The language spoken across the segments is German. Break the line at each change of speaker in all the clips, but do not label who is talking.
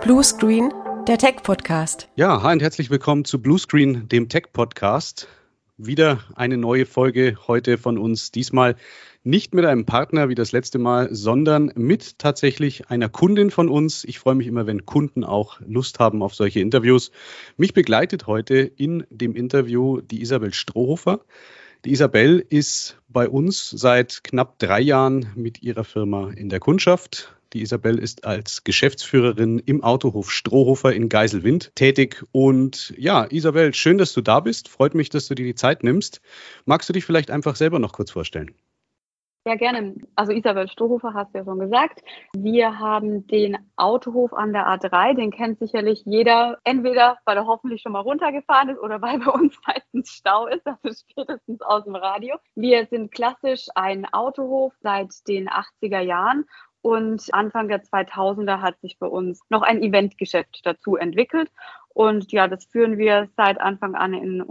Bluescreen, der Tech-Podcast.
Ja, hi und herzlich willkommen zu Bluescreen, dem Tech-Podcast. Wieder eine neue Folge heute von uns. Diesmal nicht mit einem Partner wie das letzte Mal, sondern mit tatsächlich einer Kundin von uns. Ich freue mich immer, wenn Kunden auch Lust haben auf solche Interviews. Mich begleitet heute in dem Interview die Isabel Strohhofer. Die Isabel ist bei uns seit knapp 3 Jahren mit ihrer Firma in der Kundschaft. Die Isabel ist als Geschäftsführerin im Autohof Strohhofer in Geiselwind tätig. Und ja, Isabel, schön, dass du da bist. Freut mich, dass du dir die Zeit nimmst. Magst du dich vielleicht einfach selber noch kurz vorstellen?
Ja, gerne. Also Isabel Strohhofer hast du ja schon gesagt. Wir haben den Autohof an der A3, den kennt sicherlich jeder, entweder weil er hoffentlich schon mal runtergefahren ist oder weil bei uns meistens Stau ist, also spätestens aus dem Radio. Wir sind klassisch ein Autohof seit den 80er Jahren. Und Anfang der 2000er hat sich bei uns noch ein Eventgeschäft dazu entwickelt. Und ja, das führen wir seit Anfang an in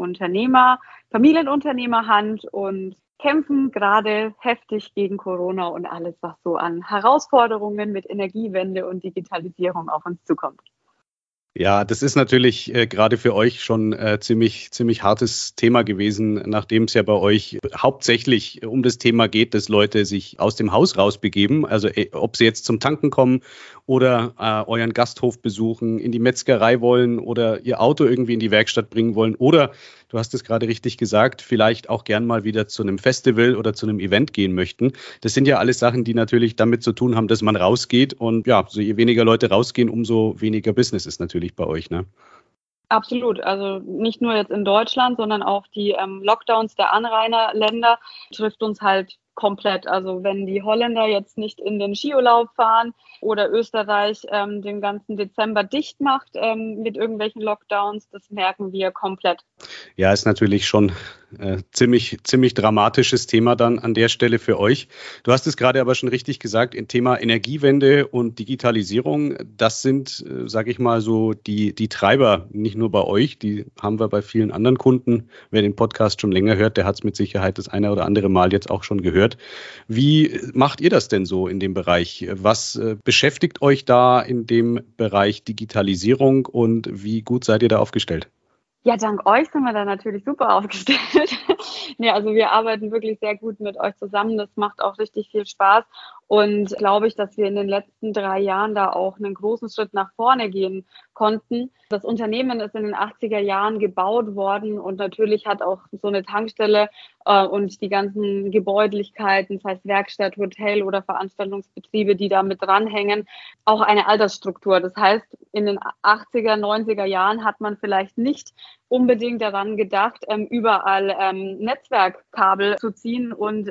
Familienunternehmerhand und kämpfen gerade heftig gegen Corona und alles, was so an Herausforderungen mit Energiewende und Digitalisierung auf uns zukommt.
Ja, das ist natürlich gerade für euch schon ziemlich hartes Thema gewesen, nachdem es ja bei euch hauptsächlich um das Thema geht, dass Leute sich aus dem Haus rausbegeben. Also ob sie jetzt zum Tanken kommen oder euren Gasthof besuchen, in die Metzgerei wollen oder ihr Auto irgendwie in die Werkstatt bringen wollen oder, du hast es gerade richtig gesagt, vielleicht auch gern mal wieder zu einem Festival oder zu einem Event gehen möchten. Das sind ja alles Sachen, die natürlich damit zu tun haben, dass man rausgeht. Und ja, so je weniger Leute rausgehen, umso weniger Business ist natürlich bei euch, ne?
Absolut. Also nicht nur jetzt in Deutschland, sondern auch die Lockdowns der Anrainerländer trifft uns halt komplett. Also wenn die Holländer jetzt nicht in den Skiurlaub fahren oder Österreich den ganzen Dezember dicht macht mit irgendwelchen Lockdowns, das merken wir komplett.
Ja, ist natürlich schon ziemlich dramatisches Thema dann an der Stelle für euch. Du hast es gerade aber schon richtig gesagt, Thema Energiewende und Digitalisierung, das sind, sage ich mal, so die Treiber, nicht nur bei euch, die haben wir bei vielen anderen Kunden. Wer den Podcast schon länger hört, der hat es mit Sicherheit das eine oder andere Mal jetzt auch schon gehört. Wie macht ihr das denn so in dem Bereich? Was beschäftigt euch da in dem Bereich Digitalisierung und wie gut seid ihr da aufgestellt?
Ja, dank euch sind wir da natürlich super aufgestellt. Nee, also wir arbeiten wirklich sehr gut mit euch zusammen. Das macht auch richtig viel Spaß. Und glaube ich, dass wir in den letzten 3 Jahren da auch einen großen Schritt nach vorne gehen konnten. Das Unternehmen ist in den 80er Jahren gebaut worden und natürlich hat auch so eine Tankstelle und die ganzen Gebäudlichkeiten, das heißt Werkstatt, Hotel oder Veranstaltungsbetriebe, die da mit dranhängen, auch eine Altersstruktur. Das heißt, in den 80er, 90er Jahren hat man vielleicht nicht unbedingt daran gedacht, überall Netzwerkkabel zu ziehen und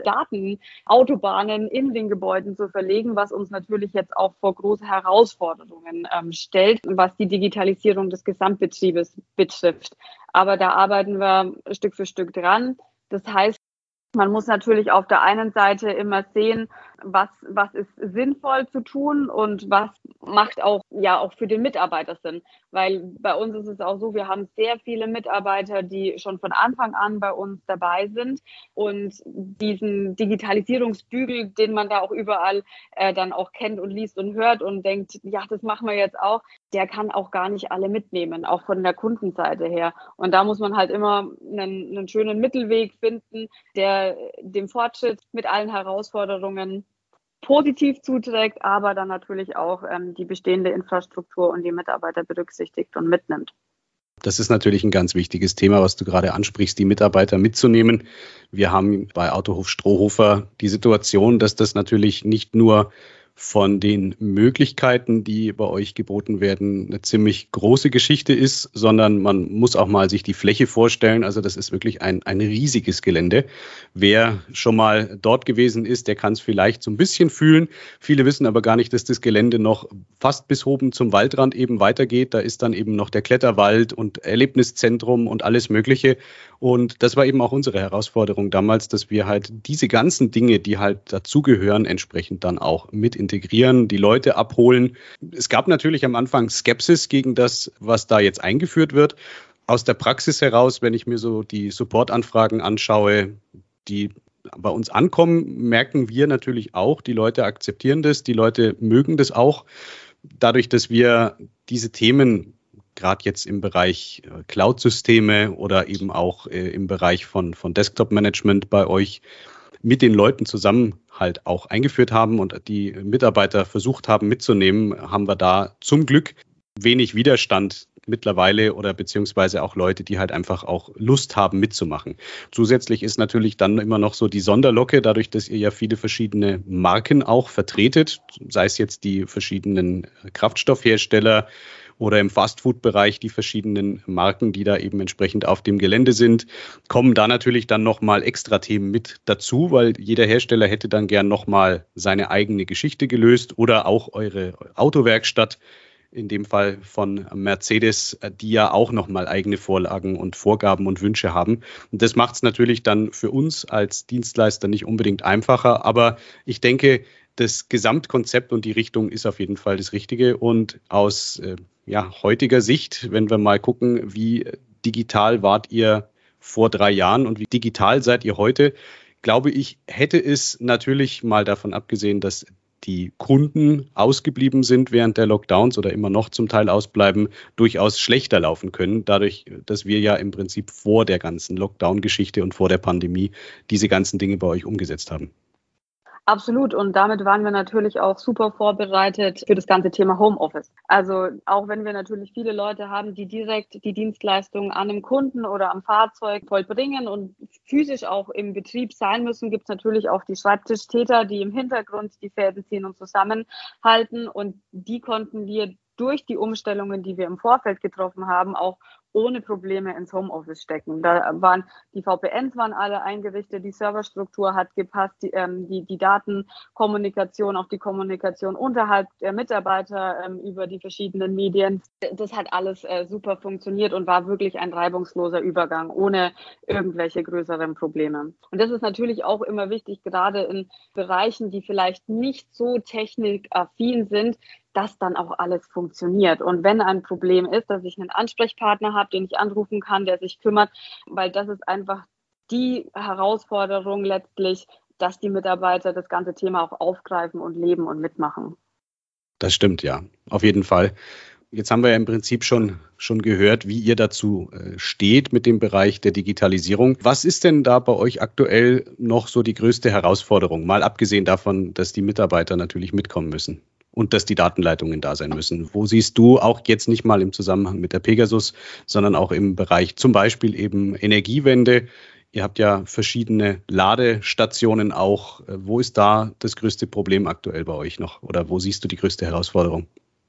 Autobahnen in den Gebäuden zu verlegen, was uns natürlich jetzt auch vor große Herausforderungen stellt, was die Digitalisierung des Gesamtbetriebes betrifft. Aber da arbeiten wir Stück für Stück dran. Das heißt, man muss natürlich auf der einen Seite immer sehen, was ist sinnvoll zu tun und was macht auch für den Mitarbeiter Sinn. Weil bei uns ist es auch so, wir haben sehr viele Mitarbeiter, die schon von Anfang an bei uns dabei sind und diesen Digitalisierungsbügel, den man da auch überall dann auch kennt und liest und hört und denkt, ja, das machen wir jetzt auch, der kann auch gar nicht alle mitnehmen, auch von der Kundenseite her. Und da muss man halt immer einen schönen Mittelweg finden, der dem Fortschritt mit allen Herausforderungen positiv zuträgt, aber dann natürlich auch die bestehende Infrastruktur und die Mitarbeiter berücksichtigt und mitnimmt.
Das ist natürlich ein ganz wichtiges Thema, was du gerade ansprichst, die Mitarbeiter mitzunehmen. Wir haben bei Autohof Strohhofer die Situation, dass das natürlich nicht nur von den Möglichkeiten, die bei euch geboten werden, eine ziemlich große Geschichte ist, sondern man muss auch mal sich die Fläche vorstellen. Also das ist wirklich ein riesiges Gelände. Wer schon mal dort gewesen ist, der kann es vielleicht so ein bisschen fühlen. Viele wissen aber gar nicht, dass das Gelände noch fast bis oben zum Waldrand eben weitergeht. Da ist dann eben noch der Kletterwald und Erlebniszentrum und alles Mögliche. Und das war eben auch unsere Herausforderung damals, dass wir halt diese ganzen Dinge, die halt dazugehören, entsprechend dann auch mit integrieren, die Leute abholen. Es gab natürlich am Anfang Skepsis gegen das, was da jetzt eingeführt wird. Aus der Praxis heraus, wenn ich mir so die Supportanfragen anschaue, die bei uns ankommen, merken wir natürlich auch, die Leute akzeptieren das, die Leute mögen das auch. dadurch, dass wir diese Themen gerade jetzt im Bereich Cloud-Systeme oder eben auch im Bereich von Desktop-Management bei euch mit den Leuten zusammen halt auch eingeführt haben und die Mitarbeiter versucht haben mitzunehmen, haben wir da zum Glück wenig Widerstand mittlerweile oder beziehungsweise auch Leute, die halt einfach auch Lust haben mitzumachen. Zusätzlich ist natürlich dann immer noch so die Sonderlocke, dadurch, dass ihr ja viele verschiedene Marken auch vertretet, sei es jetzt die verschiedenen Kraftstoffhersteller oder im Fastfood-Bereich die verschiedenen Marken, die da eben entsprechend auf dem Gelände sind, kommen da natürlich dann nochmal extra Themen mit dazu, weil jeder Hersteller hätte dann gern nochmal seine eigene Geschichte gelöst oder auch eure Autowerkstatt, in dem Fall von Mercedes, die ja auch nochmal eigene Vorlagen und Vorgaben und Wünsche haben. Und das macht es natürlich dann für uns als Dienstleister nicht unbedingt einfacher, aber ich denke, das Gesamtkonzept und die Richtung ist auf jeden Fall das Richtige. Und aus heutiger Sicht, wenn wir mal gucken, wie digital wart ihr vor 3 Jahren und wie digital seid ihr heute, glaube ich, hätte es natürlich mal davon abgesehen, dass die Kunden ausgeblieben sind während der Lockdowns oder immer noch zum Teil ausbleiben, durchaus schlechter laufen können, dadurch, dass wir ja im Prinzip vor der ganzen Lockdown-Geschichte und vor der Pandemie diese ganzen Dinge bei euch umgesetzt haben.
Absolut. Und damit waren wir natürlich auch super vorbereitet für das ganze Thema Homeoffice. Also auch wenn wir natürlich viele Leute haben, die direkt die Dienstleistung an einem Kunden oder am Fahrzeug vollbringen und physisch auch im Betrieb sein müssen, gibt es natürlich auch die Schreibtischtäter, die im Hintergrund die Fäden ziehen und zusammenhalten. Und die konnten wir durch die Umstellungen, die wir im Vorfeld getroffen haben, auch ohne Probleme ins Homeoffice stecken. Da waren die VPNs waren alle eingerichtet, die Serverstruktur hat gepasst, die Datenkommunikation, auch die Kommunikation unterhalb der Mitarbeiter über die verschiedenen Medien. Das hat alles super funktioniert und war wirklich ein reibungsloser Übergang ohne irgendwelche größeren Probleme. Und das ist natürlich auch immer wichtig, gerade in Bereichen, die vielleicht nicht so technikaffin sind, dass dann auch alles funktioniert. Und wenn ein Problem ist, dass ich einen Ansprechpartner habe, den ich anrufen kann, der sich kümmert, weil das ist einfach die Herausforderung letztlich, dass die Mitarbeiter das ganze Thema auch aufgreifen und leben und mitmachen.
Das stimmt, ja, auf jeden Fall. Jetzt haben wir ja im Prinzip schon gehört, wie ihr dazu steht mit dem Bereich der Digitalisierung. Was ist denn da bei euch aktuell noch so die größte Herausforderung? Mal abgesehen davon, dass die Mitarbeiter natürlich mitkommen müssen und dass die Datenleitungen da sein müssen. Wo siehst du auch jetzt nicht mal im Zusammenhang mit der Pegasus, sondern auch im Bereich zum Beispiel eben Energiewende? Ihr habt ja verschiedene Ladestationen auch. Wo ist da das größte Problem aktuell bei euch noch? Oder wo siehst du die größte Herausforderung?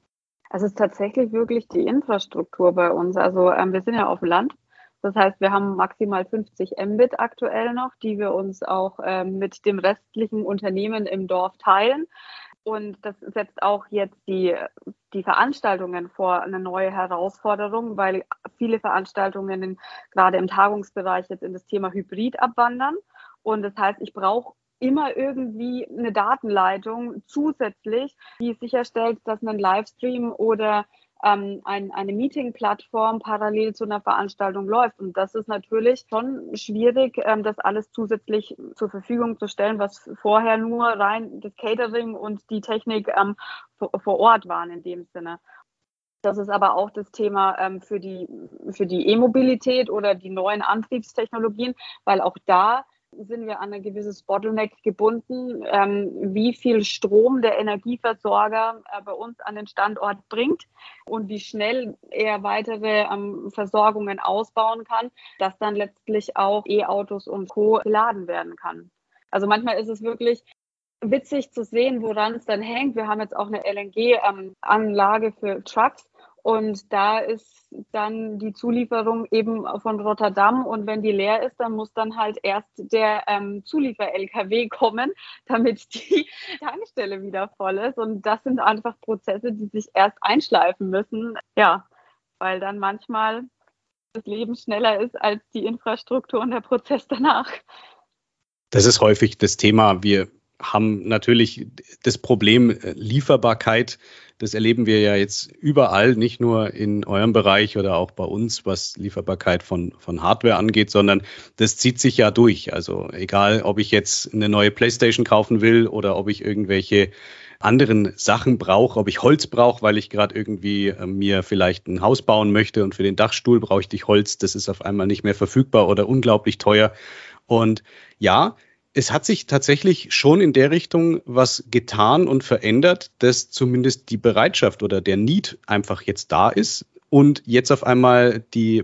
Es ist tatsächlich wirklich die Infrastruktur bei uns. Also wir sind ja auf dem Land. Das heißt, wir haben maximal 50 Mbit aktuell noch, die wir uns auch mit dem restlichen Unternehmen im Dorf teilen. Und das setzt auch jetzt die Veranstaltungen vor eine neue Herausforderung, weil viele Veranstaltungen gerade im Tagungsbereich jetzt in das Thema Hybrid abwandern. Und das heißt, ich brauche immer irgendwie eine Datenleitung zusätzlich, die sicherstellt, dass ein Livestream oder eine Meeting-Plattform parallel zu einer Veranstaltung läuft. Und das ist natürlich schon schwierig, das alles zusätzlich zur Verfügung zu stellen, was vorher nur rein das Catering und die Technik vor Ort waren in dem Sinne. Das ist aber auch das Thema für die E-Mobilität oder die neuen Antriebstechnologien, weil auch da sind wir an ein gewisses Bottleneck gebunden, wie viel Strom der Energieversorger bei uns an den Standort bringt und wie schnell er weitere Versorgungen ausbauen kann, dass dann letztlich auch E-Autos und Co. geladen werden kann. Also manchmal ist es wirklich witzig zu sehen, woran es dann hängt. Wir haben jetzt auch eine LNG-Anlage für Trucks. Und da ist dann die Zulieferung eben von Rotterdam. Und wenn die leer ist, dann muss dann halt erst der Zuliefer-LKW kommen, damit die Tankstelle wieder voll ist. Und das sind einfach Prozesse, die sich erst einschleifen müssen. Ja, weil dann manchmal das Leben schneller ist als die Infrastruktur und der Prozess danach.
Das ist häufig das Thema. Wir haben natürlich das Problem Lieferbarkeit. Das erleben wir ja jetzt überall, nicht nur in eurem Bereich oder auch bei uns, was Lieferbarkeit von Hardware angeht, sondern das zieht sich ja durch. Also egal, ob ich jetzt eine neue PlayStation kaufen will oder ob ich irgendwelche anderen Sachen brauche, ob ich Holz brauche, weil ich gerade irgendwie mir vielleicht ein Haus bauen möchte und für den Dachstuhl bräuchte ich Holz, das ist auf einmal nicht mehr verfügbar oder unglaublich teuer. Und ja, es hat sich tatsächlich schon in der Richtung was getan und verändert, dass zumindest die Bereitschaft oder der Need einfach jetzt da ist und jetzt auf einmal die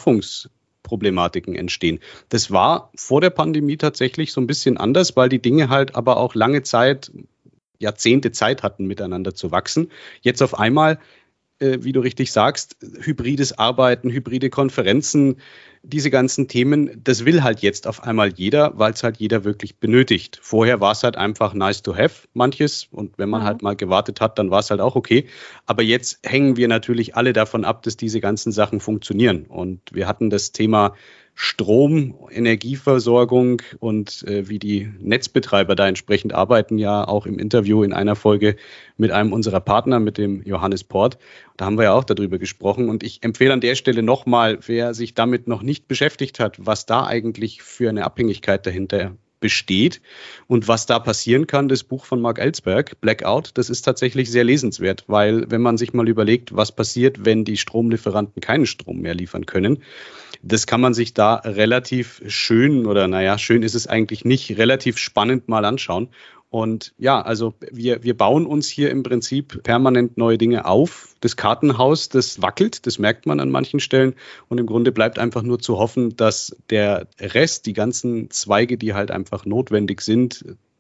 Beschaffungsproblematiken entstehen. Das war vor der Pandemie tatsächlich so ein bisschen anders, weil die Dinge halt aber auch lange Zeit, Jahrzehnte Zeit hatten, miteinander zu wachsen. Jetzt auf einmal, wie du richtig sagst, hybrides Arbeiten, hybride Konferenzen, diese ganzen Themen, das will halt jetzt auf einmal jeder, weil es halt jeder wirklich benötigt. Vorher war es halt einfach nice to have, manches. Und wenn man halt mal gewartet hat, dann war es halt auch okay. Aber jetzt hängen wir natürlich alle davon ab, dass diese ganzen Sachen funktionieren. Und wir hatten das Thema Strom, Energieversorgung und wie die Netzbetreiber da entsprechend arbeiten, ja auch im Interview in einer Folge mit einem unserer Partner, mit dem Johannes Port. Da haben wir ja auch darüber gesprochen. Und ich empfehle an der Stelle nochmal, wer sich damit noch nicht beschäftigt hat, was da eigentlich für eine Abhängigkeit dahinter besteht und was da passieren kann, das Buch von Mark Ellsberg, Blackout, das ist tatsächlich sehr lesenswert, weil wenn man sich mal überlegt, was passiert, wenn die Stromlieferanten keinen Strom mehr liefern können, das kann man sich da relativ schön oder naja, schön ist es eigentlich nicht, relativ spannend mal anschauen. Und ja, also wir bauen uns hier im Prinzip permanent neue Dinge auf. Das Kartenhaus, das wackelt, das merkt man an manchen Stellen. Und im Grunde bleibt einfach nur zu hoffen, dass der Rest, die ganzen Zweige, die halt einfach notwendig sind,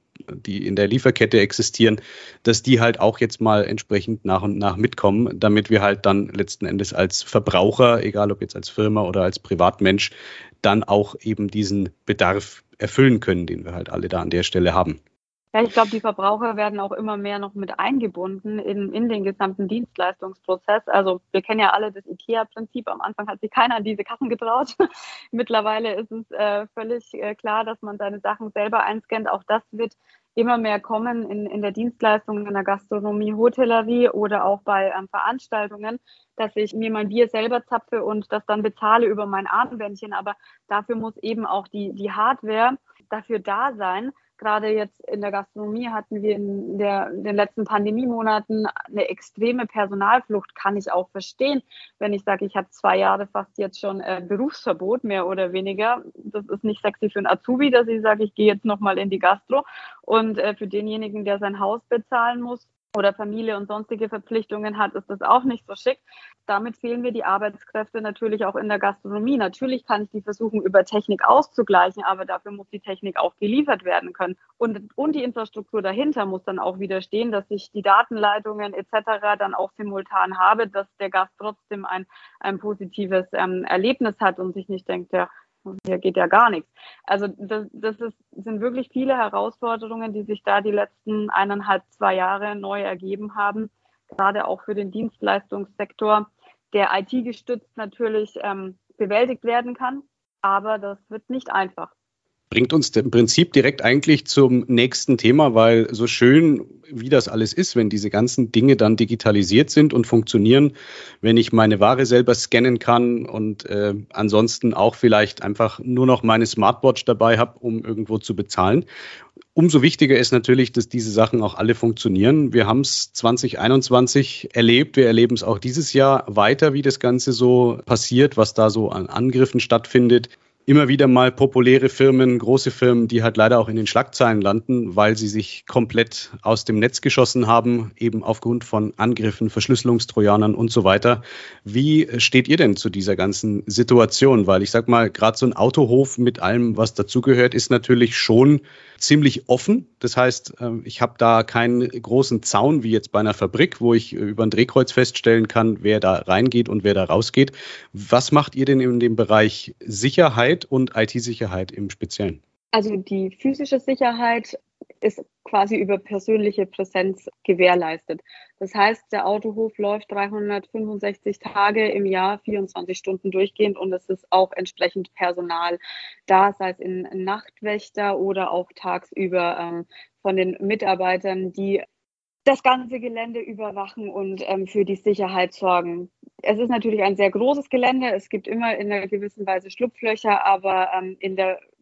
die in der Lieferkette existieren, dass die halt auch jetzt mal entsprechend nach und nach mitkommen, damit wir halt dann letzten Endes als Verbraucher, egal ob jetzt als Firma oder als Privatmensch, dann auch eben diesen Bedarf erfüllen können, den wir halt alle da an der Stelle haben.
Ja, ich glaube, die Verbraucher werden auch immer mehr noch mit eingebunden in den gesamten Dienstleistungsprozess. Also wir kennen ja alle das IKEA-Prinzip. Am Anfang hat sich keiner an diese Kassen getraut. Mittlerweile ist es völlig klar, dass man seine Sachen selber einscannt. Auch das wird immer mehr kommen in der Dienstleistung, in der Gastronomie, Hotellerie oder auch bei Veranstaltungen, dass ich mir mein Bier selber zapfe und das dann bezahle über mein Armbändchen. Aber dafür muss eben auch die Hardware dafür da sein. Gerade jetzt in der Gastronomie hatten wir in den letzten Pandemiemonaten eine extreme Personalflucht, kann ich auch verstehen. Wenn ich sage, ich habe 2 Jahre fast jetzt schon Berufsverbot, mehr oder weniger. Das ist nicht sexy für einen Azubi, dass ich sage, ich gehe jetzt nochmal in die Gastro. Und für denjenigen, der sein Haus bezahlen muss oder Familie und sonstige Verpflichtungen hat, ist das auch nicht so schick. Damit fehlen mir die Arbeitskräfte natürlich auch in der Gastronomie. Natürlich kann ich die versuchen, über Technik auszugleichen, aber dafür muss die Technik auch geliefert werden können. Und die Infrastruktur dahinter muss dann auch wieder stehen, dass ich die Datenleitungen etc. dann auch simultan habe, dass der Gast trotzdem ein positives Erlebnis hat und sich nicht denkt, ja, hier geht ja gar nichts. Also sind wirklich viele Herausforderungen, die sich da die letzten 1,5, 2 Jahre neu ergeben haben, gerade auch für den Dienstleistungssektor, der IT-gestützt natürlich bewältigt werden kann, aber das wird nicht einfach.
Bringt uns im Prinzip direkt eigentlich zum nächsten Thema, weil so schön wie das alles ist, wenn diese ganzen Dinge dann digitalisiert sind und funktionieren, wenn ich meine Ware selber scannen kann und ansonsten auch vielleicht einfach nur noch meine Smartwatch dabei habe, um irgendwo zu bezahlen. Umso wichtiger ist natürlich, dass diese Sachen auch alle funktionieren. Wir haben es 2021 erlebt, wir erleben es auch dieses Jahr weiter, wie das Ganze so passiert, was da so an Angriffen stattfindet. Immer wieder mal populäre Firmen, große Firmen, die halt leider auch in den Schlagzeilen landen, weil sie sich komplett aus dem Netz geschossen haben, eben aufgrund von Angriffen, Verschlüsselungstrojanern und so weiter. Wie steht ihr denn zu dieser ganzen Situation? Weil ich sag mal, gerade so ein Autohof mit allem, was dazugehört, ist natürlich schon ziemlich offen. Das heißt, ich habe da keinen großen Zaun wie jetzt bei einer Fabrik, wo ich über ein Drehkreuz feststellen kann, wer da reingeht und wer da rausgeht. Was macht ihr denn in dem Bereich Sicherheit und IT-Sicherheit im Speziellen?
Also die physische Sicherheit ist quasi über persönliche Präsenz gewährleistet. Das heißt, der Autohof läuft 365 Tage im Jahr, 24 Stunden durchgehend und es ist auch entsprechend Personal da, sei es in Nachtwächter oder auch tagsüber von den Mitarbeitern, die das ganze Gelände überwachen und für die Sicherheit sorgen. Es ist natürlich ein sehr großes Gelände. Es gibt immer in einer gewissen Weise Schlupflöcher, aber in der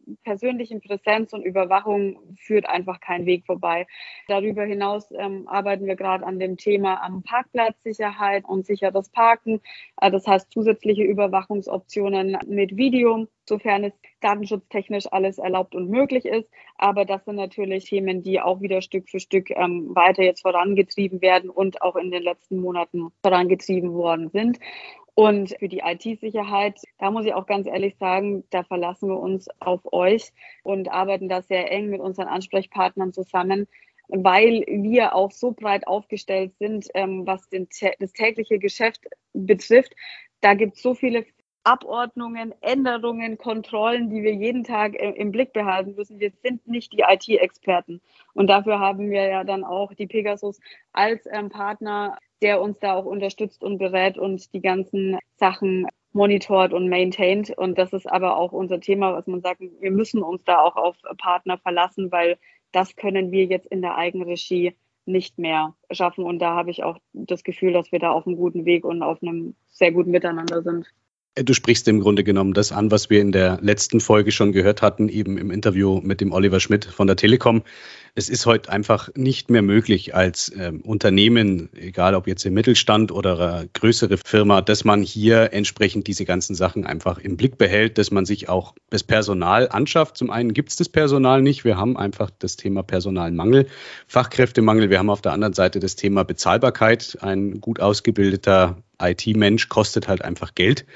persönlichen Präsenz und Überwachung führt einfach kein Weg vorbei. Darüber hinaus arbeiten wir gerade an dem Thema Parkplatzsicherheit und sicheres Parken. Das heißt zusätzliche Überwachungsoptionen mit Video, sofern es datenschutztechnisch alles erlaubt und möglich ist. Aber das sind natürlich Themen, die auch wieder Stück für Stück weiter jetzt vorangetrieben werden und auch in den letzten Monaten vorangetrieben worden sind. Und für die IT-Sicherheit, da muss ich auch ganz ehrlich sagen, da verlassen wir uns auf euch und arbeiten da sehr eng mit unseren Ansprechpartnern zusammen, weil wir auch so breit aufgestellt sind, was das tägliche Geschäft betrifft. Da gibt es so viele Abordnungen, Änderungen, Kontrollen, die wir jeden Tag im Blick behalten müssen. Wir sind nicht die IT-Experten. Und dafür haben wir ja dann auch die Pegasus als Partner, der uns da auch unterstützt und berät und die ganzen Sachen monitort und maintaint. Und das ist aber auch unser Thema, was man sagt, wir müssen uns da auch auf Partner verlassen, weil das können wir jetzt in der Eigenregie nicht mehr schaffen. Und da habe ich auch das Gefühl, dass wir da auf einem guten Weg und auf einem sehr guten Miteinander sind.
Du sprichst im Grunde genommen das an, was wir in der letzten Folge schon gehört hatten, eben im Interview mit dem Oliver Schmidt von der Telekom. Es ist heute einfach nicht mehr möglich als Unternehmen, egal ob jetzt im Mittelstand oder eine größere Firma, dass man hier entsprechend diese ganzen Sachen einfach im Blick behält, dass man sich auch das Personal anschafft. Zum einen gibt es das Personal nicht. Wir haben einfach das Thema Personalmangel, Fachkräftemangel. Wir haben auf der anderen Seite das Thema Bezahlbarkeit. Ein gut ausgebildeter IT-Mensch kostet halt einfach Geld.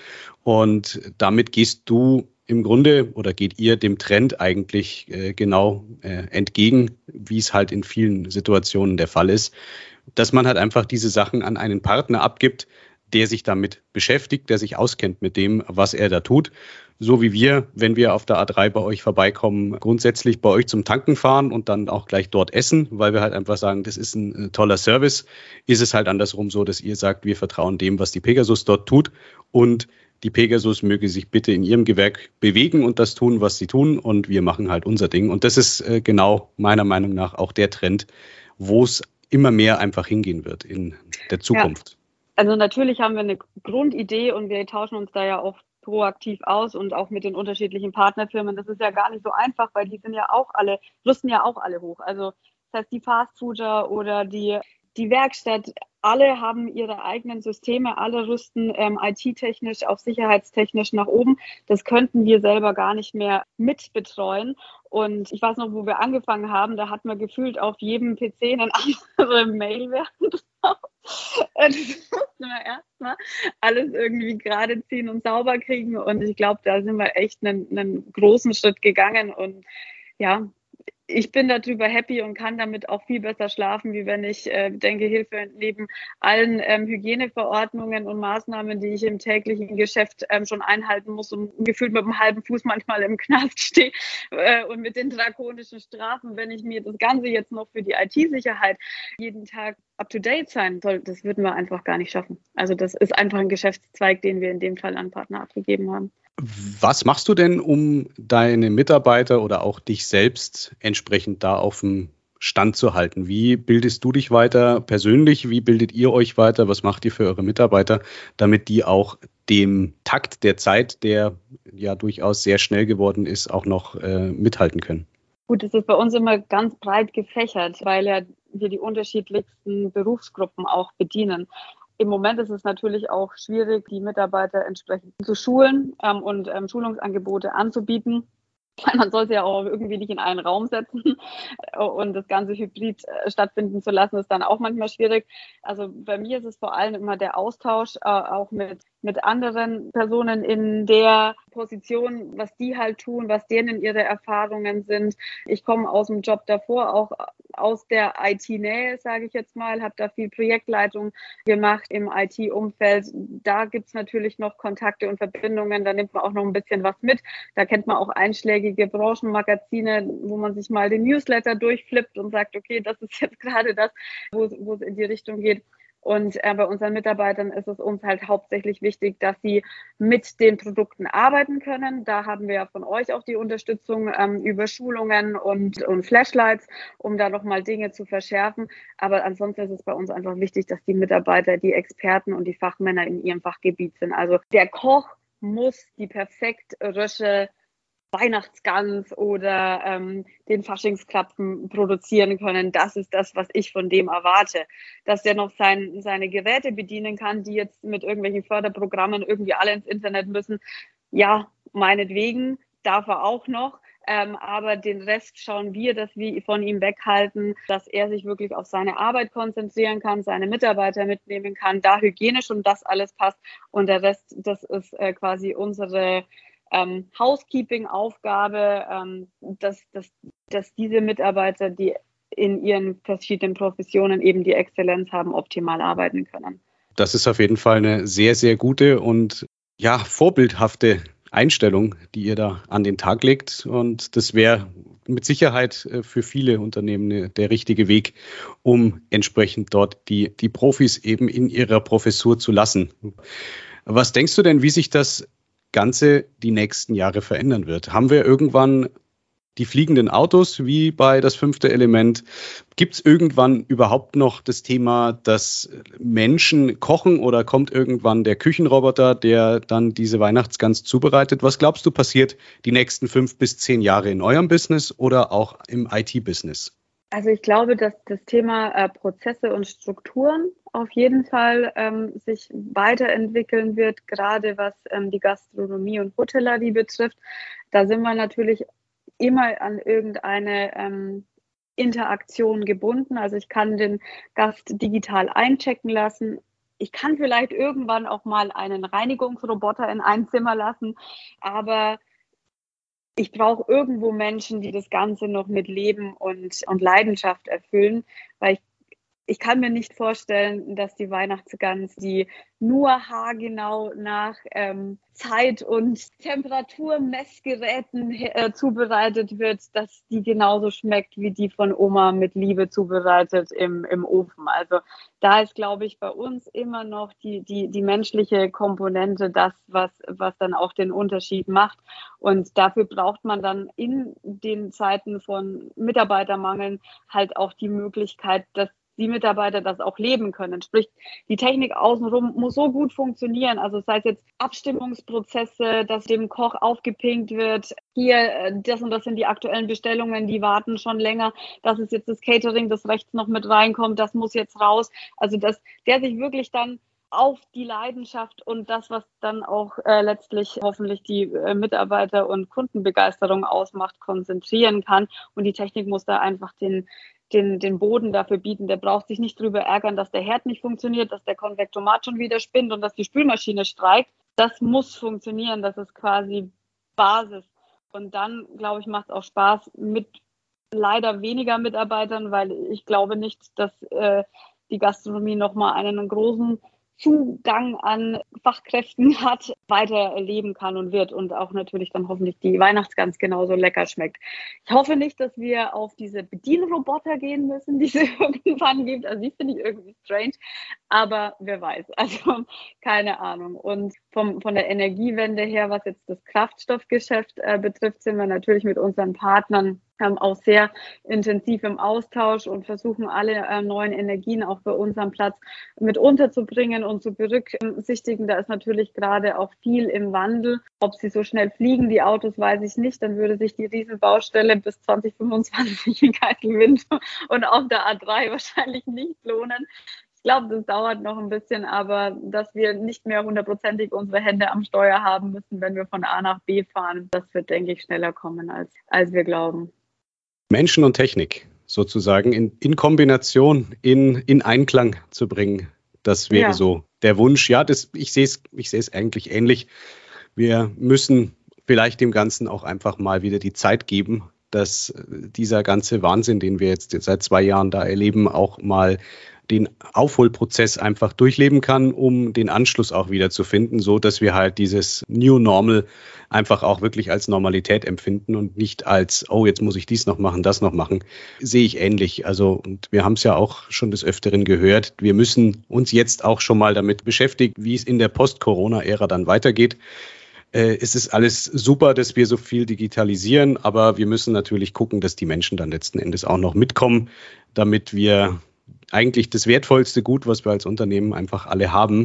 Und damit gehst du im Grunde oder geht ihr dem Trend eigentlich genau entgegen, wie es halt in vielen Situationen der Fall ist, dass man halt einfach diese Sachen an einen Partner abgibt, der sich damit beschäftigt, der sich auskennt mit dem, was er da tut. So wie wir, wenn wir auf der A3 bei euch vorbeikommen, grundsätzlich bei euch zum Tanken fahren und dann auch gleich dort essen, weil wir halt einfach sagen, das ist ein toller Service, ist es halt andersrum so, dass ihr sagt, wir vertrauen dem, was die Pegasus dort tut und die Pegasus möge sich bitte in ihrem Gewerk bewegen und das tun, was sie tun und wir machen halt unser Ding. Und das ist genau meiner Meinung nach auch der Trend, wo es immer mehr einfach hingehen wird in der Zukunft.
Ja. Also natürlich haben wir eine Grundidee und wir tauschen uns da ja auch proaktiv aus und auch mit den unterschiedlichen Partnerfirmen. Das ist ja gar nicht so einfach, weil die sind ja auch alle, rüsten ja auch alle hoch. Also das heißt, die Fastfooder oder die Werkstatt, alle haben ihre eigenen Systeme, alle rüsten IT-technisch, auch sicherheitstechnisch nach oben. Das könnten wir selber gar nicht mehr mitbetreuen. Und ich weiß noch, wo wir angefangen haben, da hat man gefühlt auf jedem PC eine andere Mailware drauf. Und das mussten wir erstmal alles irgendwie gerade ziehen und sauber kriegen. Und ich glaube, da sind wir echt einen großen Schritt gegangen. Und ja, ich bin darüber happy und kann damit auch viel besser schlafen, wie wenn ich denke, Hilfe, neben allen Hygieneverordnungen und Maßnahmen, die ich im täglichen Geschäft schon einhalten muss und gefühlt mit einem halben Fuß manchmal im Knast stehe und mit den drakonischen Strafen, wenn ich mir das Ganze jetzt noch für die IT-Sicherheit jeden Tag up-to-date sein soll, das würden wir einfach gar nicht schaffen. Also das ist einfach ein Geschäftszweig, den wir in dem Fall an Partner abgegeben haben.
Was machst du denn, um deine Mitarbeiter oder auch dich selbst entsprechend da auf dem Stand zu halten? Wie bildest du dich weiter persönlich? Wie bildet ihr euch weiter? Was macht ihr für eure Mitarbeiter, damit die auch dem Takt der Zeit, der ja durchaus sehr schnell geworden ist, auch noch mithalten können?
Gut, es ist bei uns immer ganz breit gefächert, weil ja wir die unterschiedlichsten Berufsgruppen auch bedienen. Im Moment ist es natürlich auch schwierig, die Mitarbeiter entsprechend zu schulen und Schulungsangebote anzubieten. Man soll sie ja auch irgendwie nicht in einen Raum setzen und das Ganze hybrid stattfinden zu lassen, ist dann auch manchmal schwierig. Also bei mir ist es vor allem immer der Austausch auch mit anderen Personen in der Position, was die halt tun, was denen ihre Erfahrungen sind. Ich komme aus dem Job davor, auch aus der IT-Nähe, sage ich jetzt mal, habe da viel Projektleitung gemacht im IT-Umfeld. Da gibt's natürlich noch Kontakte und Verbindungen, da nimmt man auch noch ein bisschen was mit. Da kennt man auch einschlägige Branchenmagazine, wo man sich mal den Newsletter durchflippt und sagt, okay, das ist jetzt gerade das, wo es in die Richtung geht. Und bei unseren Mitarbeitern ist es uns halt hauptsächlich wichtig, dass sie mit den Produkten arbeiten können. Da haben wir ja von euch auch die Unterstützung über Schulungen und Flashlights, um da nochmal Dinge zu verschärfen. Aber ansonsten ist es bei uns einfach wichtig, dass die Mitarbeiter die Experten und die Fachmänner in ihrem Fachgebiet sind. Also der Koch muss die perfekt Rösche Weihnachtsgans oder den Faschingskrapfen produzieren können. Das ist das, was ich von dem erwarte. Dass der noch seine Geräte bedienen kann, die jetzt mit irgendwelchen Förderprogrammen irgendwie alle ins Internet müssen. Ja, meinetwegen darf er auch noch. Aber den Rest schauen wir, dass wir von ihm weghalten, dass er sich wirklich auf seine Arbeit konzentrieren kann, seine Mitarbeiter mitnehmen kann, da hygienisch und das alles passt. Und der Rest, das ist quasi unsere Housekeeping-Aufgabe, dass diese Mitarbeiter, die in ihren verschiedenen Professionen eben die Exzellenz haben, optimal arbeiten können.
Das ist auf jeden Fall eine sehr, sehr gute und ja, vorbildhafte Einstellung, die ihr da an den Tag legt. Und das wäre mit Sicherheit für viele Unternehmen der richtige Weg, um entsprechend dort die Profis eben in ihrer Professur zu lassen. Was denkst du denn, wie sich das Ganze die nächsten Jahre verändern wird? Haben wir irgendwann die fliegenden Autos wie bei Das fünfte Element? Gibt es irgendwann überhaupt noch das Thema, dass Menschen kochen oder kommt irgendwann der Küchenroboter, der dann diese Weihnachtsgans zubereitet? Was glaubst du passiert die nächsten 5 bis 10 Jahre in eurem Business oder auch im IT-Business?
Also ich glaube, dass das Thema Prozesse und Strukturen auf jeden Fall sich weiterentwickeln wird, gerade was die Gastronomie und Hotellerie betrifft. Da sind wir natürlich immer an irgendeine Interaktion gebunden. Also ich kann den Gast digital einchecken lassen. Ich kann vielleicht irgendwann auch mal einen Reinigungsroboter in ein Zimmer lassen, aber ich brauche irgendwo Menschen, die das Ganze noch mit Leben und Leidenschaft erfüllen, weil ich kann mir nicht vorstellen, dass die Weihnachtsgans, die nur haargenau nach Zeit- und Temperaturmessgeräten zubereitet wird, dass die genauso schmeckt wie die von Oma mit Liebe zubereitet im Ofen. Also da ist, glaube ich, bei uns immer noch die menschliche Komponente das, was dann auch den Unterschied macht. Und dafür braucht man dann in den Zeiten von Mitarbeitermangeln halt auch die Möglichkeit, dass die Mitarbeiter das auch leben können. Sprich, die Technik außenrum muss so gut funktionieren. Also sei es jetzt Abstimmungsprozesse, dass dem Koch aufgepinkt wird, hier, das und das sind die aktuellen Bestellungen, die warten schon länger. Das ist jetzt das Catering, das rechts noch mit reinkommt, das muss jetzt raus. Also dass der sich wirklich dann auf die Leidenschaft und das, was dann auch letztlich hoffentlich die Mitarbeiter- und Kundenbegeisterung ausmacht, konzentrieren kann. Und die Technik muss da einfach den Boden dafür bieten. Der braucht sich nicht drüber ärgern, dass der Herd nicht funktioniert, dass der Konvektomat schon wieder spinnt und dass die Spülmaschine streikt. Das muss funktionieren. Das ist quasi Basis. Und dann, glaube ich, macht es auch Spaß mit leider weniger Mitarbeitern, weil ich glaube nicht, dass die Gastronomie nochmal einen großen Zugang an Fachkräften hat, weiter leben kann und wird und auch natürlich dann hoffentlich die Weihnachtsgans genauso lecker schmeckt. Ich hoffe nicht, dass wir auf diese Bedienroboter gehen müssen, die es irgendwann gibt. Also die finde ich irgendwie strange, aber wer weiß. Also keine Ahnung. Und von der Energiewende her, was jetzt das Kraftstoffgeschäft betrifft, sind wir natürlich mit unseren Partnern auch sehr intensiv im Austausch und versuchen alle neuen Energien auch bei uns am Platz mit unterzubringen und zu berücksichtigen. Da ist natürlich gerade auch viel im Wandel. Ob sie so schnell fliegen, die Autos, weiß ich nicht. Dann würde sich die Riesenbaustelle bis 2025 in Geiselwind und auf der A3 wahrscheinlich nicht lohnen. Ich glaube, das dauert noch ein bisschen, aber dass wir nicht mehr 100%ig unsere Hände am Steuer haben müssen, wenn wir von A nach B fahren, das wird, denke ich, schneller kommen, als wir glauben.
Menschen und Technik sozusagen in Kombination, in Einklang zu bringen. Das wäre so der Wunsch. Ja, ich sehe es eigentlich ähnlich. Wir müssen vielleicht dem Ganzen auch einfach mal wieder die Zeit geben, dass dieser ganze Wahnsinn, den wir jetzt seit 2 Jahren da erleben, auch mal den Aufholprozess einfach durchleben kann, um den Anschluss auch wieder zu finden, so dass wir halt dieses New Normal einfach auch wirklich als Normalität empfinden und nicht als, oh, jetzt muss ich dies noch machen, das noch machen. Sehe ich ähnlich. Also, und wir haben es ja auch schon des Öfteren gehört. Wir müssen uns jetzt auch schon mal damit beschäftigen, wie es in der Post-Corona-Ära dann weitergeht. Es ist alles super, dass wir so viel digitalisieren, aber wir müssen natürlich gucken, dass die Menschen dann letzten Endes auch noch mitkommen, damit wir eigentlich das wertvollste Gut, was wir als Unternehmen einfach alle haben,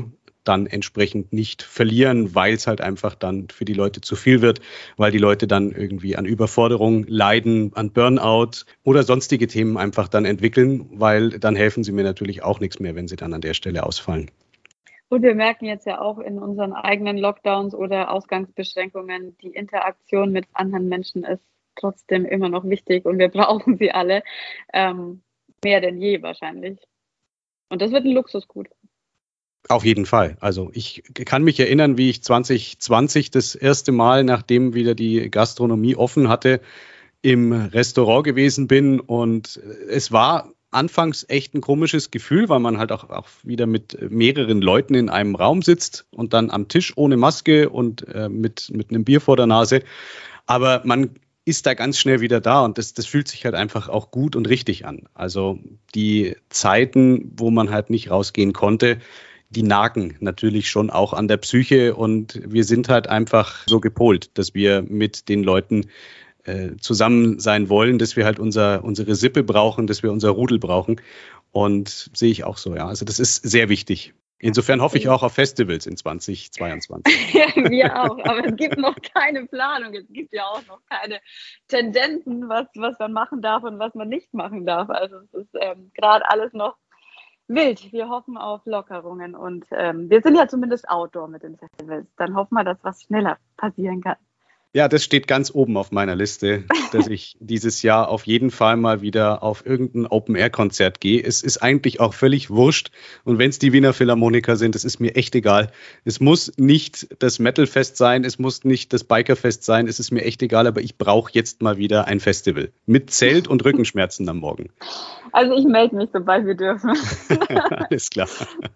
dann entsprechend nicht verlieren, weil es halt einfach dann für die Leute zu viel wird, weil die Leute dann irgendwie an Überforderung leiden, an Burnout oder sonstige Themen einfach dann entwickeln, weil dann helfen sie mir natürlich auch nichts mehr, wenn sie dann an der Stelle ausfallen.
Und wir merken jetzt ja auch in unseren eigenen Lockdowns oder Ausgangsbeschränkungen, die Interaktion mit anderen Menschen ist trotzdem immer noch wichtig und wir brauchen sie alle mehr denn je wahrscheinlich. Und das wird ein Luxusgut.
Auf jeden Fall. Also ich kann mich erinnern, wie ich 2020 das erste Mal, nachdem wieder die Gastronomie offen hatte, im Restaurant gewesen bin. Und es war anfangs echt ein komisches Gefühl, weil man halt auch wieder mit mehreren Leuten in einem Raum sitzt und dann am Tisch ohne Maske und mit einem Bier vor der Nase. Aber man ist da ganz schnell wieder da und das fühlt sich halt einfach auch gut und richtig an. Also die Zeiten, wo man halt nicht rausgehen konnte, die nagen natürlich schon auch an der Psyche und wir sind halt einfach so gepolt, dass wir mit den Leuten zusammen sein wollen, dass wir halt unsere Sippe brauchen, dass wir unser Rudel brauchen und sehe ich auch so, ja. Also das ist sehr wichtig. Insofern hoffe ich auch auf Festivals in 2022.
Ja, wir auch, aber es gibt noch keine Planung, es gibt ja auch noch keine Tendenzen, was man machen darf und was man nicht machen darf. Also es ist gerade alles noch wild. Wir hoffen auf Lockerungen und wir sind ja zumindest Outdoor mit den Festivals. Dann hoffen wir, dass was schneller passieren kann.
Ja, das steht ganz oben auf meiner Liste, dass ich dieses Jahr auf jeden Fall mal wieder auf irgendein Open-Air-Konzert gehe. Es ist eigentlich auch völlig wurscht. Und wenn es die Wiener Philharmoniker sind, das ist mir echt egal. Es muss nicht das Metal-Fest sein, es muss nicht das Biker-Fest sein, es ist mir echt egal, aber ich brauche jetzt mal wieder ein Festival. Mit Zelt und Rückenschmerzen am Morgen.
Also ich melde mich, sobald wir dürfen.
Alles klar.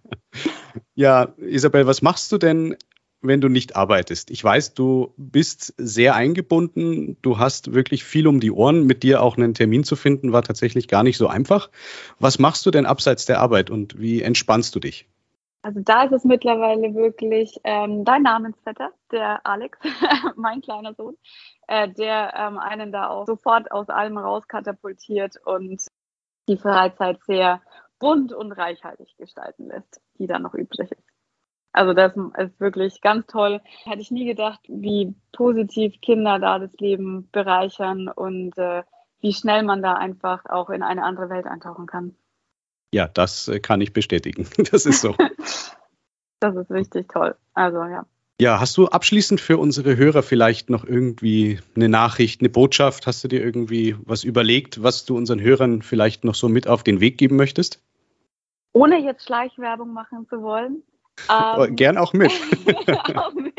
Ja, Isabel, was machst du denn, wenn du nicht arbeitest? Ich weiß, du bist sehr eingebunden, du hast wirklich viel um die Ohren. Mit dir auch einen Termin zu finden, war tatsächlich gar nicht so einfach. Was machst du denn abseits der Arbeit und wie entspannst du dich?
Also da ist es mittlerweile wirklich dein Namensvetter, der Alex, mein kleiner Sohn, der einen da auch sofort aus allem rauskatapultiert und die Freizeit sehr bunt und reichhaltig gestalten lässt, die da noch übrig ist. Also das ist wirklich ganz toll. Hätte ich nie gedacht, wie positiv Kinder da das Leben bereichern und wie schnell man da einfach auch in eine andere Welt eintauchen kann.
Ja, das kann ich bestätigen. Das ist so.
Das ist richtig toll. Also ja.
Ja, hast du abschließend für unsere Hörer vielleicht noch irgendwie eine Nachricht, eine Botschaft? Hast du dir irgendwie was überlegt, was du unseren Hörern vielleicht noch so mit auf den Weg geben möchtest?
Ohne jetzt Schleichwerbung machen zu wollen.
Gern auch mit.
Auch mit.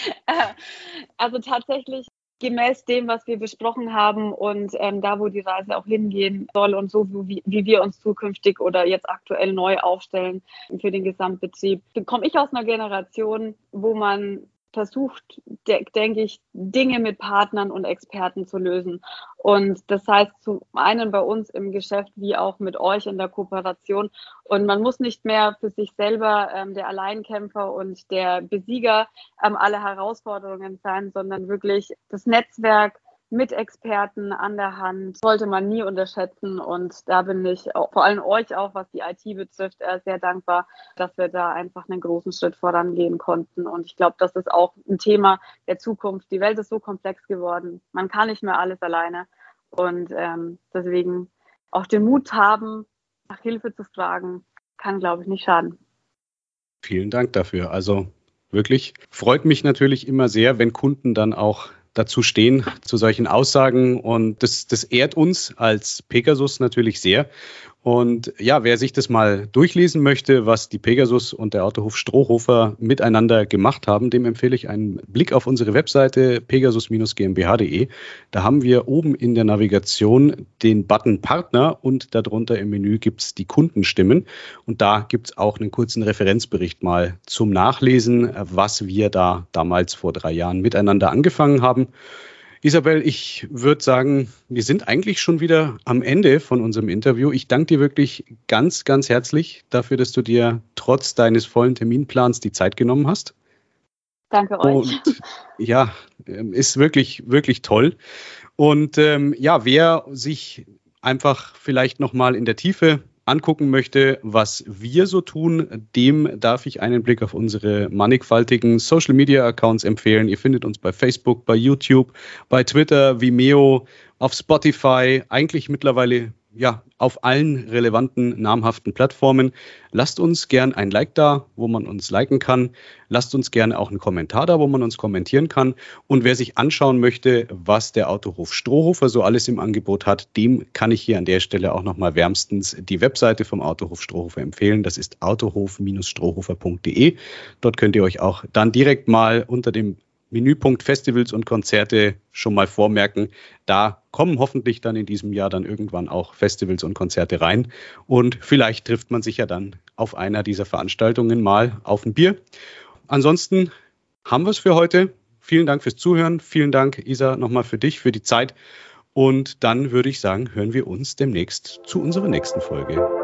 Also tatsächlich gemäß dem, was wir besprochen haben und da, wo die Reise auch hingehen soll und so, wie wir uns zukünftig oder jetzt aktuell neu aufstellen für den Gesamtbetrieb, komme ich aus einer Generation, wo man versucht, denke ich, Dinge mit Partnern und Experten zu lösen. Und das heißt zum einen bei uns im Geschäft wie auch mit euch in der Kooperation. Und man muss nicht mehr für sich selber der Alleinkämpfer und der Besieger aller Herausforderungen sein, sondern wirklich das Netzwerk mit Experten an der Hand sollte man nie unterschätzen. Und da bin ich auch, vor allem euch auch, was die IT betrifft, sehr dankbar, dass wir da einfach einen großen Schritt vorangehen konnten. Und ich glaube, das ist auch ein Thema der Zukunft. Die Welt ist so komplex geworden. Man kann nicht mehr alles alleine. Und deswegen auch den Mut haben, nach Hilfe zu fragen, kann, glaube ich, nicht schaden.
Vielen Dank dafür. Also wirklich freut mich natürlich immer sehr, wenn Kunden dann auch dazu stehen, zu solchen Aussagen. Und das ehrt uns als Pegasus natürlich sehr. Und ja, wer sich das mal durchlesen möchte, was die Pegasus und der Autohof Strohhofer miteinander gemacht haben, dem empfehle ich einen Blick auf unsere Webseite pegasus-gmbh.de. Da haben wir oben in der Navigation den Button Partner und darunter im Menü gibt es die Kundenstimmen. Und da gibt es auch einen kurzen Referenzbericht mal zum Nachlesen, was wir da damals vor 3 Jahren miteinander angefangen haben. Isabel, ich würde sagen, wir sind eigentlich schon wieder am Ende von unserem Interview. Ich danke dir wirklich ganz, ganz herzlich dafür, dass du dir trotz deines vollen Terminplans die Zeit genommen hast.
Danke euch.
Und ja, ist wirklich, wirklich toll. Und ja, wer sich einfach vielleicht nochmal in der Tiefe angucken möchte, was wir so tun, dem darf ich einen Blick auf unsere mannigfaltigen Social-Media-Accounts empfehlen. Ihr findet uns bei Facebook, bei YouTube, bei Twitter, Vimeo, auf Spotify, eigentlich mittlerweile auf allen relevanten, namhaften Plattformen. Lasst uns gern ein Like da, wo man uns liken kann. Lasst uns gerne auch einen Kommentar da, wo man uns kommentieren kann. Und wer sich anschauen möchte, was der Autohof Strohhofer so alles im Angebot hat, dem kann ich hier an der Stelle auch nochmal wärmstens die Webseite vom Autohof Strohhofer empfehlen. Das ist autohof-strohhofer.de. Dort könnt ihr euch auch dann direkt mal unter dem Menüpunkt Festivals und Konzerte schon mal vormerken. Da kommen hoffentlich dann in diesem Jahr dann irgendwann auch Festivals und Konzerte rein. Und vielleicht trifft man sich ja dann auf einer dieser Veranstaltungen mal auf ein Bier. Ansonsten haben wir es für heute. Vielen Dank fürs Zuhören. Vielen Dank, Isa, nochmal für dich, für die Zeit. Und dann würde ich sagen, hören wir uns demnächst zu unserer nächsten Folge.